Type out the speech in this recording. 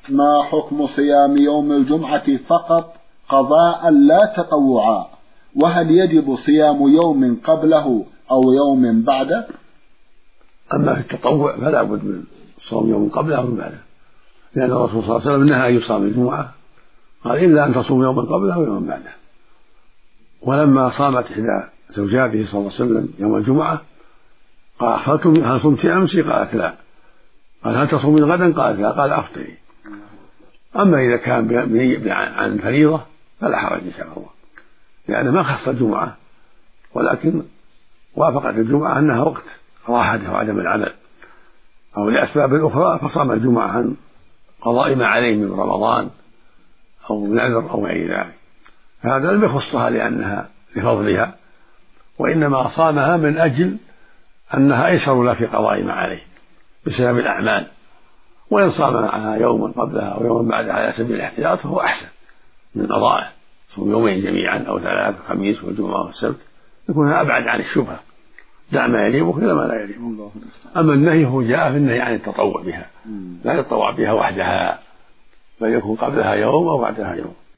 ما حكم صيام يوم الجمعة فقط قضاء لا تطوعا؟ وهل يجب صيام يوم قبله أو يوم بعده؟ أما في التطوع فلا بد من صوم يوم قبله أو بعده، لأن الرسول صلى الله عليه وسلم نهى أن يصام الجمعة، قال إلا أن تصوم يوما قبله ويوما بعده. ولما صامت إحدى زوجاته صلى الله عليه وسلم يوم الجمعة قال هل صمت أمس؟ قالت لا. قال هل تصومين غدا؟ قالت لا. قال أفطري. أما إذا كان عن فريضة فلا حرج إن شاء الله، لأنه ما خص الجمعة، ولكن وافقت الجمعة أنها وقت راحته وعدم العمل، أو لأسباب أخرى فصام الجمعة عن قضاء ما عليه من رمضان أو نذر أو غير ذلك، هذا لم يخصها لأنها لفضلها، وإنما صامها من أجل أنها أيسر لا في قضاء ما عليه بسبب الأعمال. وإن صام معها يوما قبلها أو يوما بعدها على سبيل الاحتياط فهو أحسن من قضائه، صوم يومين جميعا أو ثلاث، الخميس والجمعة والسبت، يكون أبعد عن الشبهة، دع ما يليق إلى ما لا يليق. أما النهي هو جاء في النهي عن التطوع بها، لا يتطوع بها وحدها، بل يكون قبلها يوم أو بعدها يوم.